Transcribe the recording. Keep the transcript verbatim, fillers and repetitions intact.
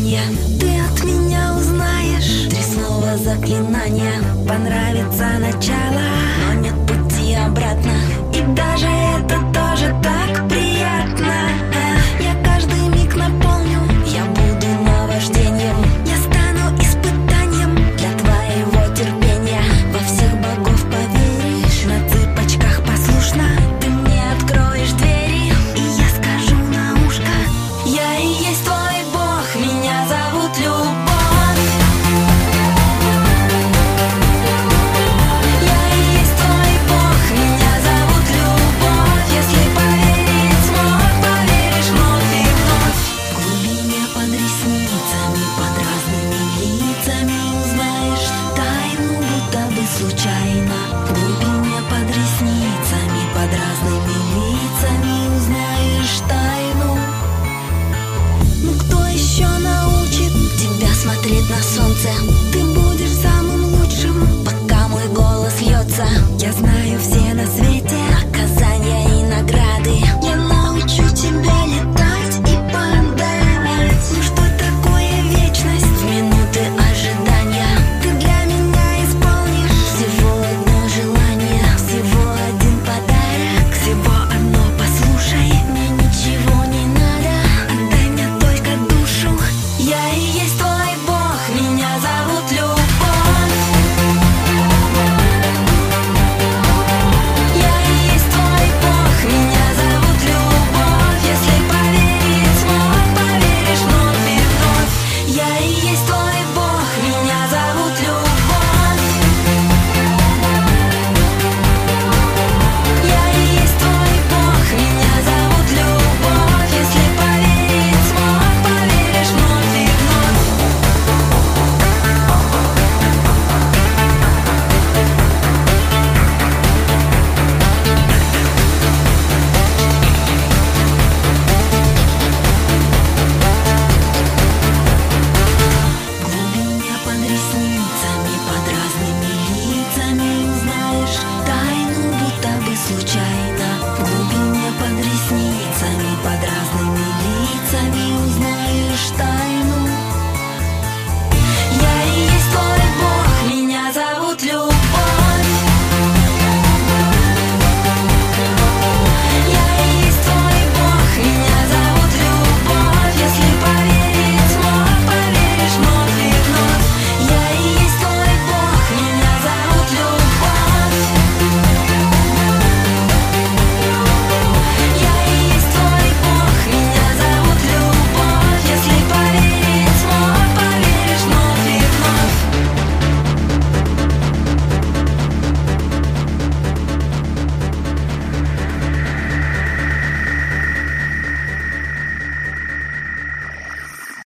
свидания. Ты от меня узнаешь три слова заклинания. Понравится начало, но нет пути обратно. И даже это тоже так приятно. Я каждый миг наполню, я буду наваждением. Я стану испытанием для твоего терпения. Во всех богов поверишь, на цыпочках послушно. Ты мне откроешь двери, и я скажу на ушко: я и есть твой бог, меня зовут Любовь. Я и есть твой бог, меня зовут Любовь. Если поверить смог, поверишь вновь и вновь. В глубине под ресницами, под разными лицами узнаешь тайну, будто бы случайно. В глубине под ресницами, под разными лицами узнаешь тайну. Ну кто еще научит тебя смотреть на солнце? Ты будешь самым лучшим, пока мой голос льется. Я знаю.